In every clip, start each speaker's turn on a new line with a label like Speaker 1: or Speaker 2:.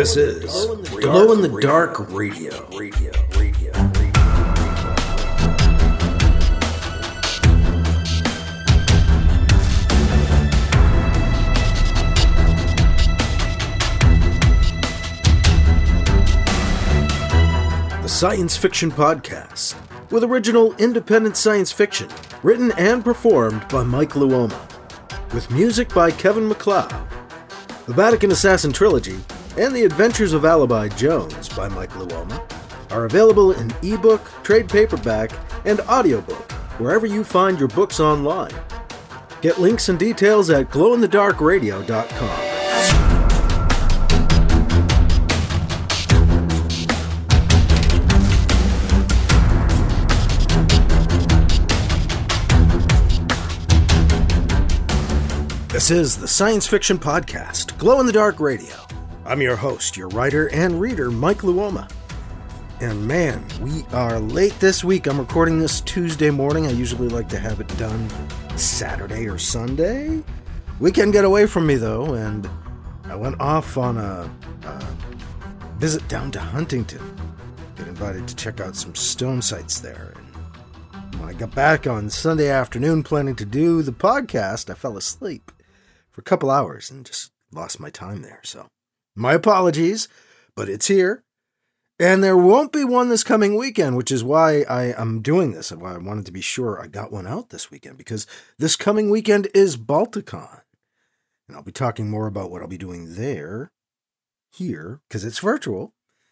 Speaker 1: This is Glow in the Dark Radio. The Science Fiction Podcast, with original independent science fiction, written and performed by Mike Luoma, with music by Kevin MacLeod. The Vatican Assassin Trilogy and The Adventures of Alibi Jones by Mike Luoma are available in ebook, trade paperback, and audiobook wherever you find your books online. Get links and details at glowinthedarkradio.com. This is the Science Fiction Podcast, Glow in the Dark Radio. I'm your host, your writer and reader, Mike Luoma. And man, we are late this week. I'm recording this Tuesday morning. I usually like to have it done Saturday or Sunday. Weekend got away from me, though, and I went off on a visit down to Huntington. Got invited to check out some stone sites there. And when I got back on Sunday afternoon planning to do the podcast, I fell asleep for a couple hours and just lost my time there. So my apologies, but it's here. And there won't be one this coming weekend, which is why I am doing this and why I wanted to be sure I got one out this weekend, because this coming weekend is Balticon. And I'll be talking more about what I'll be doing there, here, because it's virtual,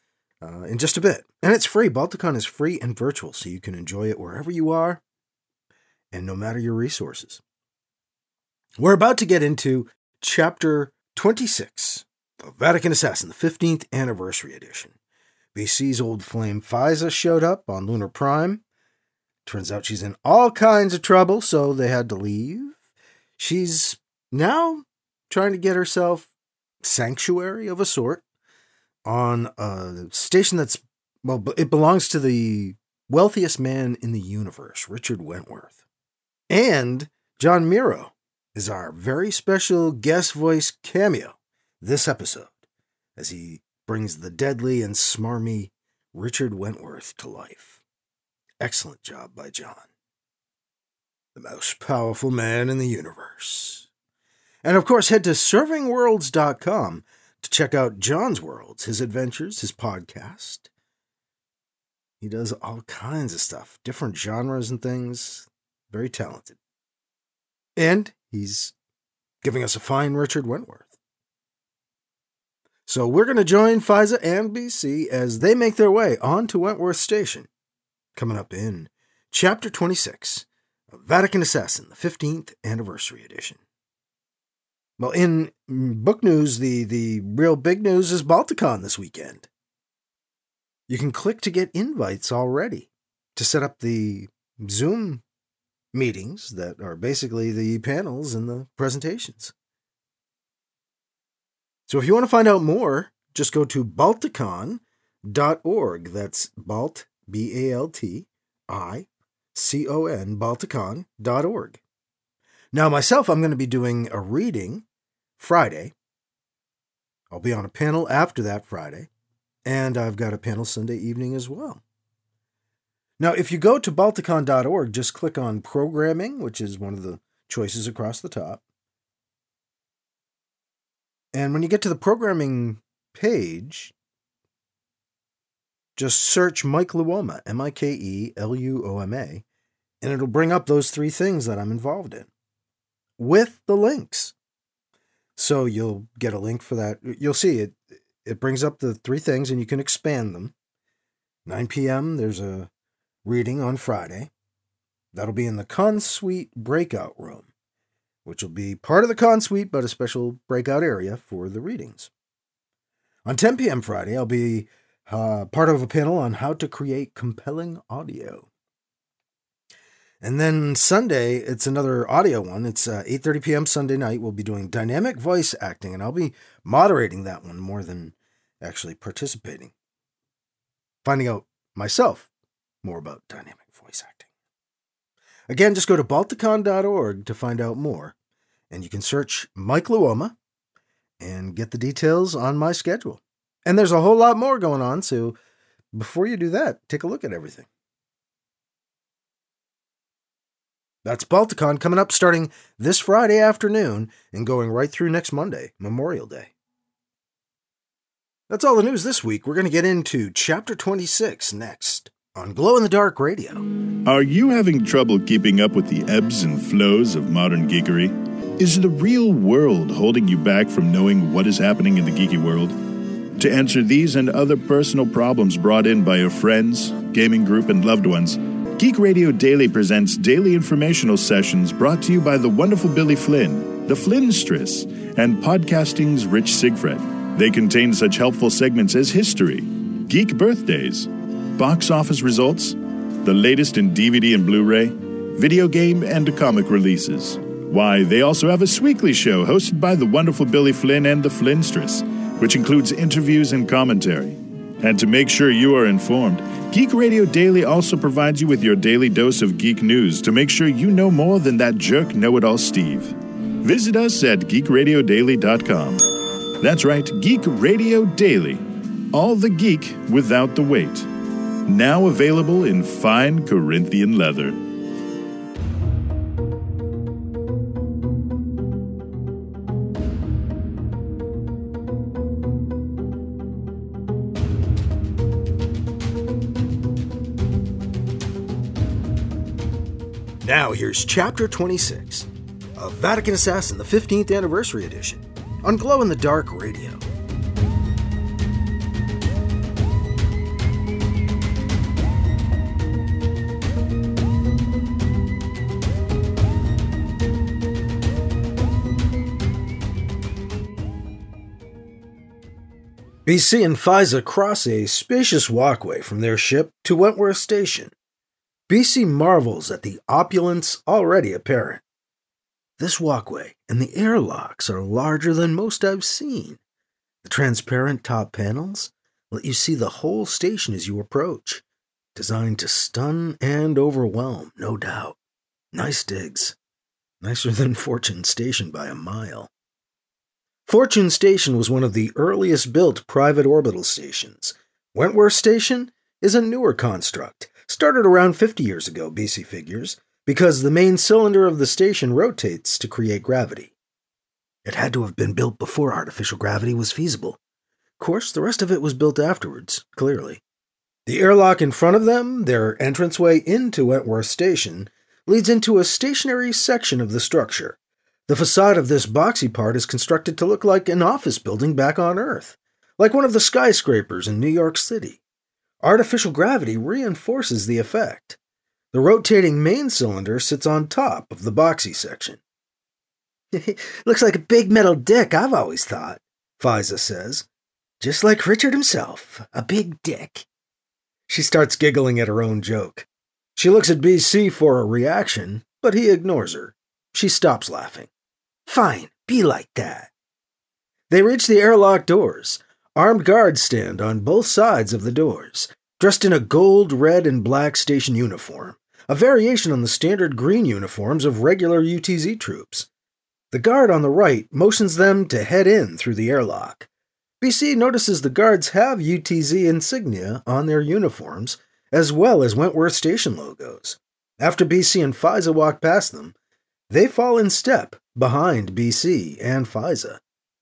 Speaker 1: in just a bit. And it's free. Balticon is free and virtual, so you can enjoy it wherever you are and no matter your resources. We're about to get into Chapter 26 of Vatican Assassin, the 15th Anniversary Edition. BC's old flame Faiza showed up on Lunar Prime. Turns out she's in all kinds of trouble, so they had to leave. She's now trying to get herself sanctuary of a sort on a station that's, well, it belongs to the wealthiest man in the universe, Richard Wentworth. And John Miro is our very special guest voice cameo this episode, as he brings the deadly and smarmy Richard Wentworth to life. Excellent job by John. The most powerful man in the universe. And of course, head to servingworlds.com to check out John's Worlds, his adventures, his podcast. He does all kinds of stuff, different genres and things. Very talented. And he's giving us a fine Richard Wentworth. So we're going to join Faiza and BC as they make their way on to Wentworth Station, coming up in Chapter 26 of Vatican Assassin, the 15th Anniversary Edition. Well, in book news, the real big news is Balticon this weekend. You can click to get invites already to set up the Zoom meetings that are basically the panels and the presentations. So if you want to find out more, just go to balticon.org. That's Balt, B-A-L-T-I-C-O-N, balticon.org. Now, myself, I'm going to be doing a reading Friday. I'll be on a panel after that Friday, and I've got a panel Sunday evening as well. Now, if you go to balticon.org, just click on Programming, which is one of the choices across the top. And when you get to the programming page, just search Mike Luoma, M-I-K-E-L-U-O-M-A, and it'll bring up those three things that I'm involved in, with the links. So you'll get a link for that. You'll see it brings up the three things, and you can expand them. 9 p.m., there's a reading on Friday. That'll be in the Consuite breakout room, which will be part of the Consuite, but a special breakout area for the readings. On 10 p.m. Friday, I'll be part of a panel on how to create compelling audio. And then Sunday, it's another audio one. It's 8:30 p.m. Sunday night. We'll be doing dynamic voice acting, and I'll be moderating that one more than actually participating. Finding out myself more about dynamic voice acting. Again, just go to balticon.org to find out more, and you can search Mike Luoma and get the details on my schedule. And there's a whole lot more going on, so before you do that, take a look at everything. That's Balticon coming up starting this Friday afternoon and going right through next Monday, Memorial Day. That's all the news this week. We're going to get into Chapter 26 next on Glow in the Dark Radio.
Speaker 2: Are you having trouble keeping up with the ebbs and flows of modern geekery? Is the real world holding you back from knowing what is happening in the geeky world? To answer these and other personal problems brought in by your friends, gaming group, and loved ones, Geek Radio Daily presents daily informational sessions brought to you by the wonderful Billy Flynn, the Flynnstress, and podcasting's Rich Sigfred. They contain such helpful segments as history, geek birthdays, box office results, the latest in DVD and Blu-ray, video game and comic releases. Why, they also have a Sweekly show hosted by the wonderful Billy Flynn and the Flynnstress, which includes interviews and commentary. And to make sure you are informed, Geek Radio Daily also provides you with your daily dose of geek news to make sure you know more than that jerk know-it-all Steve. Visit us at geekradiodaily.com. That's right, Geek Radio Daily. All the geek without the weight. Now available in fine Corinthian leather.
Speaker 1: Now here's Chapter 26 of Vatican Assassin, the 15th Anniversary Edition, on Glow in the Dark Radio. BC and Fiza cross a spacious walkway from their ship to Wentworth Station. BC marvels at the opulence already apparent. This walkway and the airlocks are larger than most I've seen. The transparent top panels let you see the whole station as you approach, designed to stun and overwhelm, no doubt. Nice digs. Nicer than Fortune Station by a mile. Fortune Station was one of the earliest built private orbital stations. Wentworth Station is a newer construct, started around 50 years ago, BC figures, because the main cylinder of the station rotates to create gravity. It had to have been built before artificial gravity was feasible. Of course, the rest of it was built afterwards, clearly. The airlock in front of them, their entranceway into Wentworth Station, leads into a stationary section of the structure. The facade of this boxy part is constructed to look like an office building back on Earth, like one of the skyscrapers in New York City. Artificial gravity reinforces the effect. The rotating main cylinder sits on top of the boxy section. Looks like a big metal dick, I've always thought, Fiza says. Just like Richard himself, a big dick. She starts giggling at her own joke. She looks at BC for a reaction, but he ignores her. She stops laughing. Fine, be like that. They reach the airlock doors. Armed guards stand on both sides of the doors, dressed in a gold, red, and black station uniform, a variation on the standard green uniforms of regular UTZ troops. The guard on the right motions them to head in through the airlock. BC notices the guards have UTZ insignia on their uniforms, as well as Wentworth Station logos. After BC and Fiza walk past them, they fall in step behind BC and Fiza.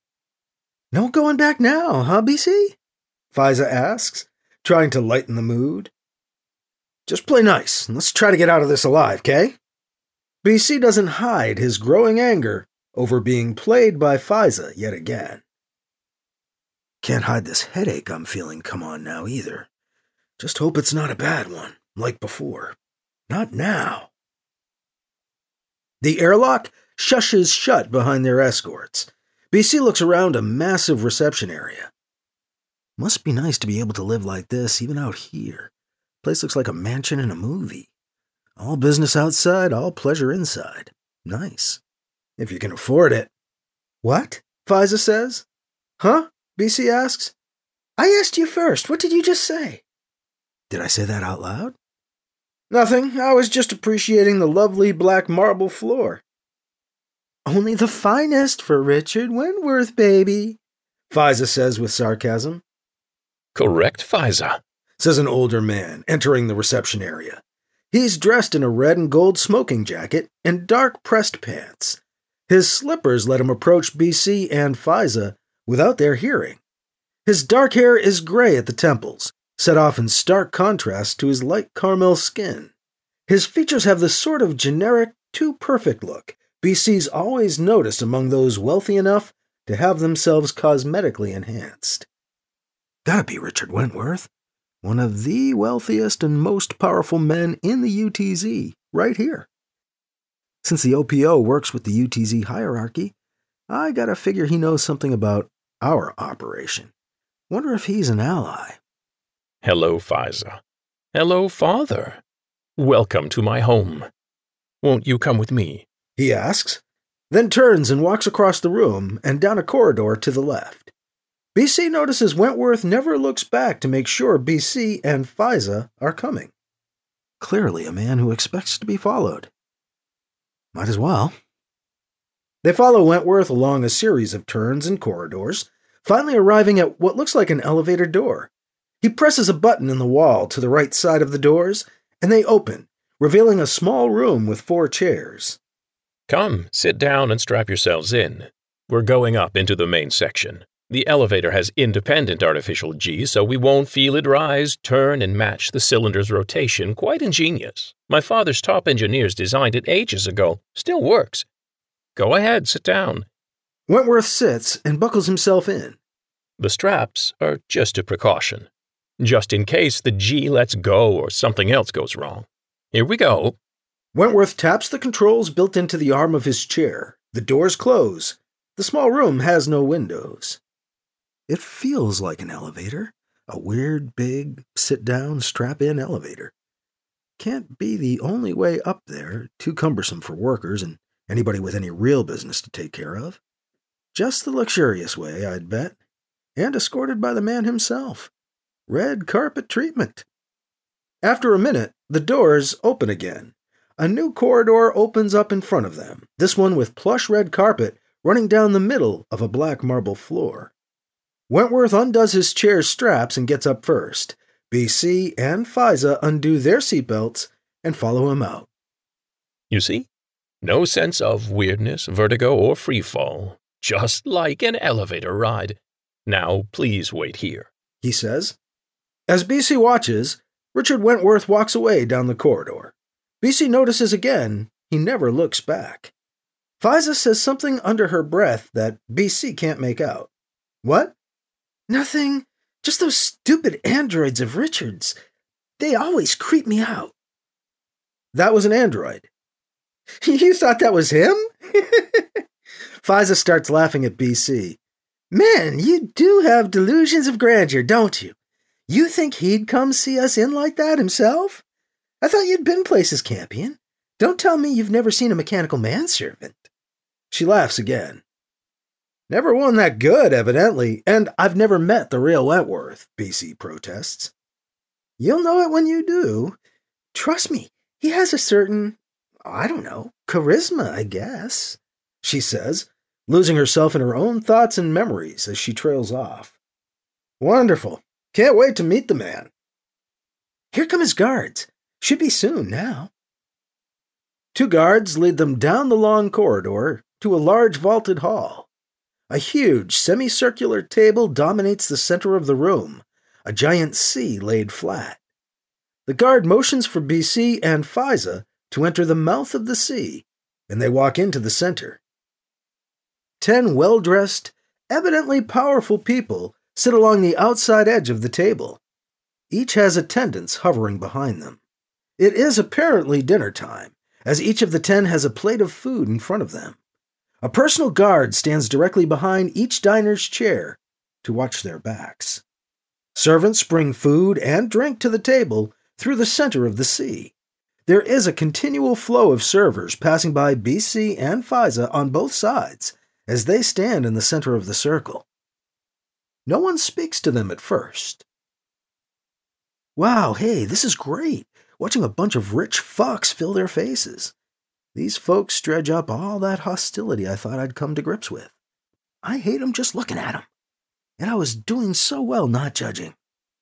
Speaker 1: No going back now, huh, BC? Fiza asks, trying to lighten the mood. Just play nice, and let's try to get out of this alive, okay? BC doesn't hide his growing anger over being played by Fiza yet again. Can't hide this headache I'm feeling come on now either. Just hope it's not a bad one, like before. Not now. The airlock shushes shut behind their escorts. BC looks around a massive reception area. Must be nice to be able to live like this, even out here. Place looks like a mansion in a movie. All business outside, all pleasure inside. Nice. If you can afford it. What? Fiza says. Huh? BC asks. I asked you first. What did you just say? Did I say that out loud? Nothing. I was just appreciating the lovely black marble floor. Only the finest for Richard Wentworth, baby, Fiza says with sarcasm.
Speaker 3: Correct, Faiza,
Speaker 1: says an older man, entering the reception area. He's dressed in a red and gold smoking jacket and dark pressed pants. His slippers let him approach BC and Faiza without their hearing. His dark hair is gray at the temples, set off in stark contrast to his light caramel skin. His features have the sort of generic, too-perfect look BC's always noticed among those wealthy enough to have themselves cosmetically enhanced. Gotta be Richard Wentworth, one of the wealthiest and most powerful men in the UTZ, right here. Since the OPO works with the UTZ hierarchy, I gotta figure he knows something about our operation. Wonder if he's an ally.
Speaker 3: Hello, Faiza. Hello, Father. Welcome to my home. Won't you come with me?
Speaker 1: He asks, then turns and walks across the room and down a corridor to the left. BC notices Wentworth never looks back to make sure BC and Faiza are coming. Clearly a man who expects to be followed. Might as well. They follow Wentworth along a series of turns and corridors, finally arriving at what looks like an elevator door. He presses a button in the wall to the right side of the doors, and they open, revealing a small room with 4 chairs.
Speaker 3: Come, sit down and strap yourselves in. We're going up into the main section. The elevator has independent artificial G, so we won't feel it rise, turn, and match the cylinder's rotation. Quite ingenious. My father's top engineers designed it ages ago. Still works. Go ahead, sit down.
Speaker 1: Wentworth sits and buckles himself in.
Speaker 3: The straps are just a precaution, just in case the G lets go or something else goes wrong. Here we go.
Speaker 1: Wentworth taps the controls built into the arm of his chair. The doors close. The small room has no windows. It feels like an elevator, a weird, big, sit-down, strap-in elevator. Can't be the only way up there, too cumbersome for workers and anybody with any real business to take care of. Just the luxurious way, I'd bet, and escorted by the man himself. Red carpet treatment. After a minute, the doors open again. A new corridor opens up in front of them, this one with plush red carpet running down the middle of a black marble floor. Wentworth undoes his chair's straps and gets up first. BC and Faiza undo their seatbelts and follow him out.
Speaker 3: You see? No sense of weirdness, vertigo, or freefall. Just like an elevator ride. Now, please wait here,
Speaker 1: he says. As BC watches, Richard Wentworth walks away down the corridor. BC notices again he never looks back. Faiza says something under her breath that BC can't make out. What? Nothing. Just those stupid androids of Richard's. They always creep me out. That was an android. You thought that was him? Faiza starts laughing at BC. Man, you do have delusions of grandeur, don't you? You think he'd come see us in like that himself? I thought you'd been places, Campion. Don't tell me you've never seen a mechanical manservant. She laughs again. Never one that good, evidently, and I've never met the real Wentworth, BC protests. You'll know it when you do. Trust me, he has a certain, charisma, I guess, she says, losing herself in her own thoughts and memories as she trails off. Wonderful. Can't wait to meet the man. Here come his guards. Should be soon now. 2 guards lead them down the long corridor to a large vaulted hall. A huge semicircular table dominates the center of the room, a giant C laid flat. The guard motions for BC and Faiza to enter the mouth of the C, and they walk into the center. 10 well-dressed, evidently powerful people sit along the outside edge of the table. Each has attendants hovering behind them. It is apparently dinner time, as each of the 10 has a plate of food in front of them. A personal guard stands directly behind each diner's chair to watch their backs. Servants bring food and drink to the table through the center of the C. There is a continual flow of servers passing by BC and Faiza on both sides as they stand in the center of the circle. No one speaks to them at first. Wow, hey, this is great. Watching a bunch of rich fucks fill their faces. These folks dredge up all that hostility I thought I'd come to grips with. I hate 'em just looking at 'em. And I was doing so well not judging.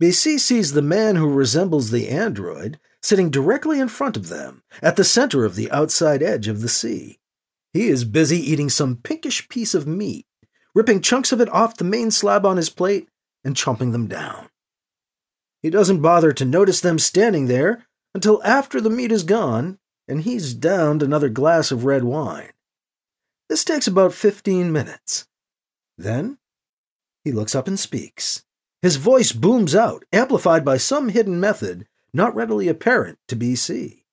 Speaker 1: BC sees the man who resembles the android sitting directly in front of them, at the center of the outside edge of the sea. He is busy eating some pinkish piece of meat, ripping chunks of it off the main slab on his plate and chomping them down. He doesn't bother to notice them standing there until after the meat is gone and he's downed another glass of red wine. This takes about 15 minutes. Then he looks up and speaks. His voice booms out, amplified by some hidden method not readily apparent to BC.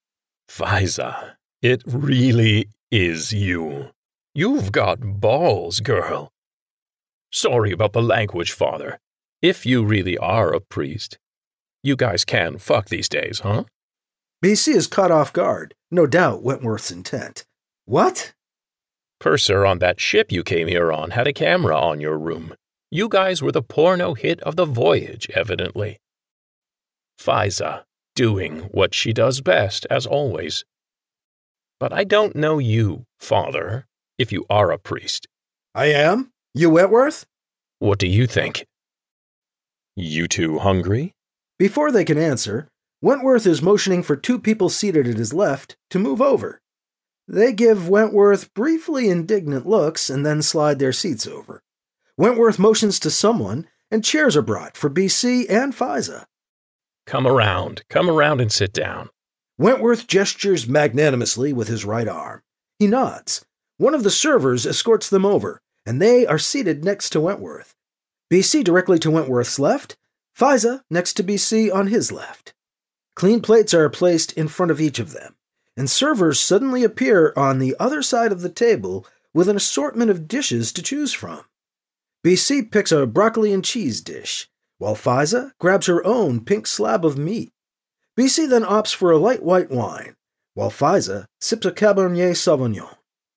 Speaker 3: Faiza, it really is you. You've got balls, girl. Sorry about the language, Father. If you really are a priest, you guys can fuck these days, huh?
Speaker 1: BC is caught off guard, no doubt Wentworth's intent. What?
Speaker 3: Purser on that ship you came here on had a camera on your room. You guys were the porno hit of the voyage, evidently. Faiza, doing what she does best, as always. But I don't know you, Father, if you are a priest.
Speaker 1: I am? You Wentworth?
Speaker 3: What do you think? You two hungry?
Speaker 1: Before they can answer, Wentworth is motioning for two people seated at his left to move over. They give Wentworth briefly indignant looks and then slide their seats over. Wentworth motions to someone, and chairs are brought for BC and Faiza.
Speaker 3: Come around and sit down.
Speaker 1: Wentworth gestures magnanimously with his right arm. He nods. One of the servers escorts them over, and they are seated next to Wentworth. BC directly to Wentworth's left, Faiza next to BC on his left. Clean plates are placed in front of each of them, and servers suddenly appear on the other side of the table with an assortment of dishes to choose from. BC picks a broccoli and cheese dish, while Faiza grabs her own pink slab of meat. BC then opts for a light white wine, while Faiza sips a Cabernet Sauvignon.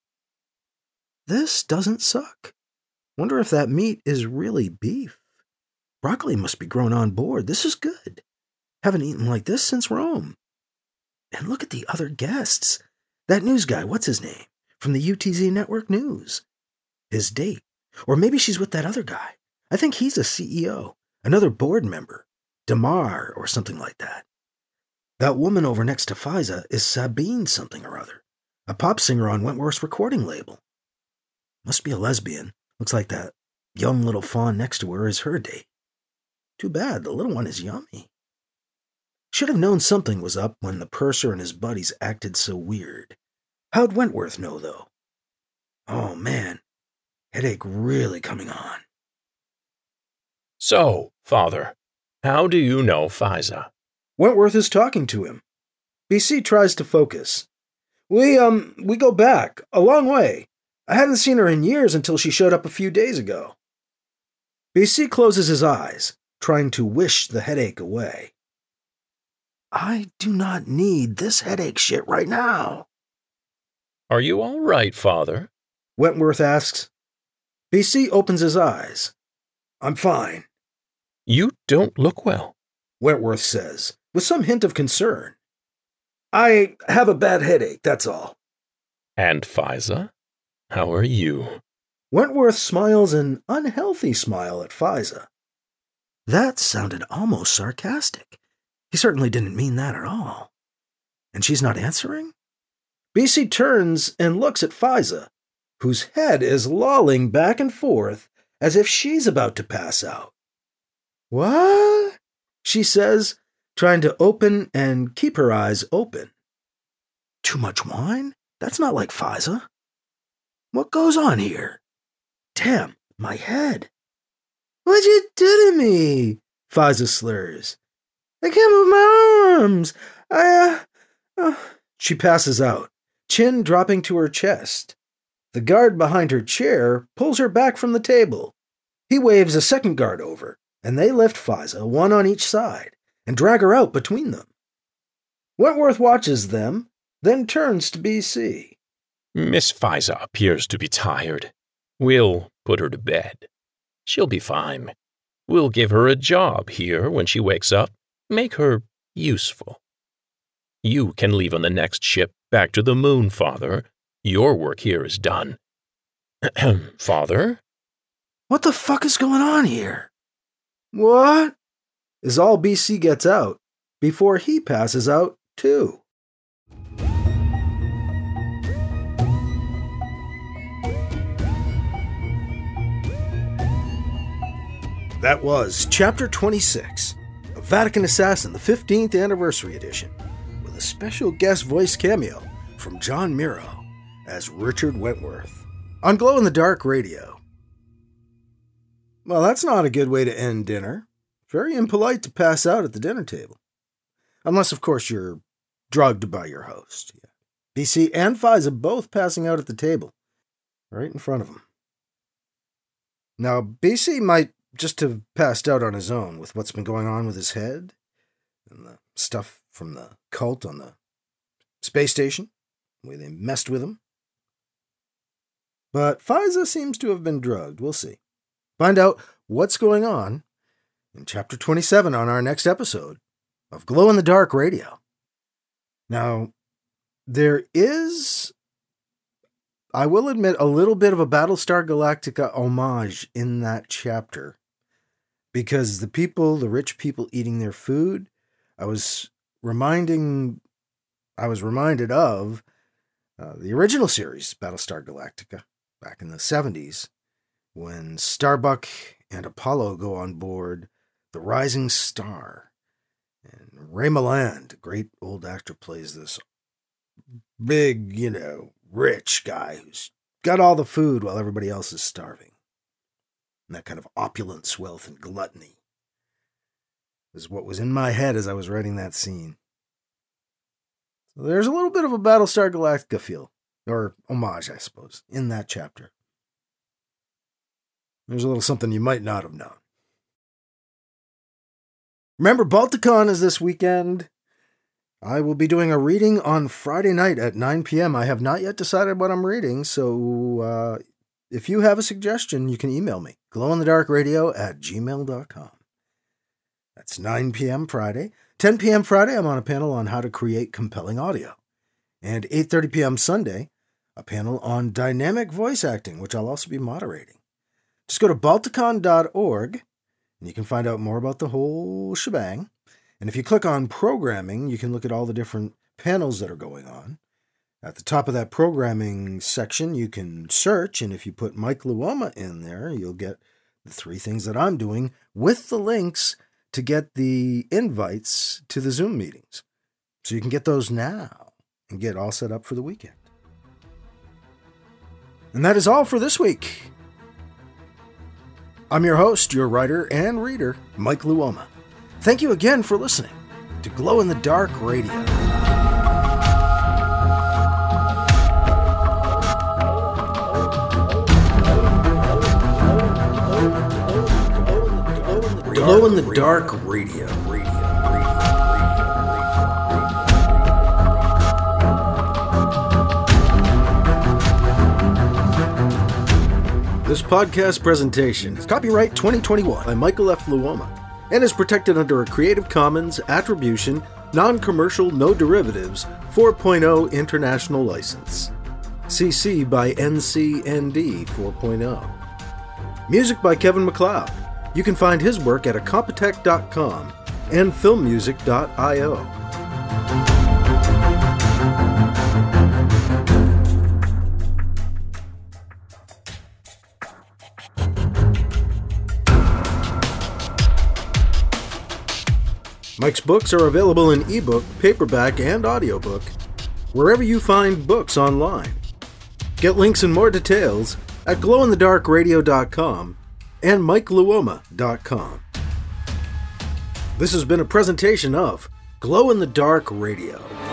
Speaker 1: This doesn't suck. Wonder if that meat is really beef. Broccoli must be grown on board. This is good. Haven't eaten like this since Rome. And look at the other guests. That news guy, what's his name? From the UTZ Network News. His date. Or maybe she's with that other guy. I think he's a CEO, another board member, Damar or something like that. That woman over next to Faiza is Sabine something or other, a pop singer on Wentworth's recording label. Must be a lesbian. Looks like that young little fawn next to her is her date. Too bad, the little one is yummy. Should have known something was up when the purser and his buddies acted so weird. How'd Wentworth know, though? Oh, man. Headache really coming on.
Speaker 3: So, Father, how do you know Faiza?
Speaker 1: Wentworth is talking to him. BC tries to focus. We go back, a long way. I hadn't seen her in years until she showed up a few days ago. BC closes his eyes, trying to wish the headache away. I do not need this headache shit right now.
Speaker 3: Are you all right, Father?
Speaker 1: Wentworth asks. BC opens his eyes. I'm fine.
Speaker 3: You don't look well,
Speaker 1: Wentworth says, with some hint of concern. I have a bad headache, that's all.
Speaker 3: And Faiza? How are you?
Speaker 1: Wentworth smiles an unhealthy smile at Faiza. That sounded almost sarcastic. He certainly didn't mean that at all. And she's not answering? BC turns and looks at Faiza, whose head is lolling back and forth as if she's about to pass out. What? She says, trying to open and keep her eyes open. Too much wine? That's not like Faiza. What goes on here? Damn, my head. What'd you do to me? Faiza slurs. I can't move my arms. She passes out, chin dropping to her chest. The guard behind her chair pulls her back from the table. He waves a second guard over, and they lift Faiza, one on each side, and drag her out between them. Wentworth watches them, then turns to BC.
Speaker 3: Miss Faiza appears to be tired. We'll put her to bed. She'll be fine. We'll give her a job here when she wakes up. Make her useful. You can leave on the next ship back to the moon, Father. Your work here is done. Father?
Speaker 1: What the fuck is going on here? What? is all BC gets out before he passes out, too. That was Chapter 26 of Vatican Assassin, the 15th Anniversary Edition, with a special guest voice cameo from John Miro as Richard Wentworth on Glow in the Dark Radio. Well, that's not a good way to end dinner. Very impolite to pass out at the dinner table. Unless, of course, you're drugged by your host. Yeah. BC and Fiza both passing out at the table, right in front of him. Now, BC might just have passed out on his own with what's been going on with his head and the stuff from the cult on the space station, the way they messed with him. But Fiza seems to have been drugged. We'll see. Find out what's going on in Chapter 27 on our next episode of Glow in the Dark Radio. Now, there is, I will admit, a little bit of a Battlestar Galactica homage in that chapter. Because the rich people eating their food, I was reminded of the original series, Battlestar Galactica, back in the 70s, when Starbuck and Apollo go on board the Rising Star. And Ray Milland, a great old actor, plays this big, rich guy who's got all the food while everybody else is starving. And that kind of opulence, wealth, and gluttony is what was in my head as I was writing that scene. So there's a little bit of a Battlestar Galactica feel, or homage, I suppose, in that chapter. There's a little something you might not have known. Remember, Balticon is this weekend. I will be doing a reading on Friday night at 9 p.m. I have not yet decided what I'm reading, so if you have a suggestion, you can email me, glowinthedarkradio@gmail.com. That's 9 p.m. Friday. 10 p.m. Friday, I'm on a panel on how to create compelling audio. And 8:30 p.m. Sunday, a panel on dynamic voice acting, which I'll also be moderating. Just go to balticon.org, and you can find out more about the whole shebang. And if you click on programming, you can look at all the different panels that are going on. At the top of that programming section, you can search, and if you put Mike Luoma in there, you'll get the 3 things that I'm doing with the links to get the invites to the Zoom meetings. So you can get those now and get all set up for the weekend. And that is all for this week. I'm your host, your writer and reader, Mike Luoma. Thank you again for listening to Glow in the Dark Radio. Glow in the Dark Radio. This podcast presentation is copyright 2021 by Michael F. Luoma and is protected under a Creative Commons Attribution, Non-Commercial, No Derivatives 4.0 International License. CC by NCND 4.0. Music by Kevin MacLeod. You can find his work at Incompetech.com and filmmusic.io. Mike's books are available in ebook, paperback, and audiobook, wherever you find books online. Get links and more details at glowinthedarkradio.com and MikeLuoma.com. This has been a presentation of Glow in the Dark Radio.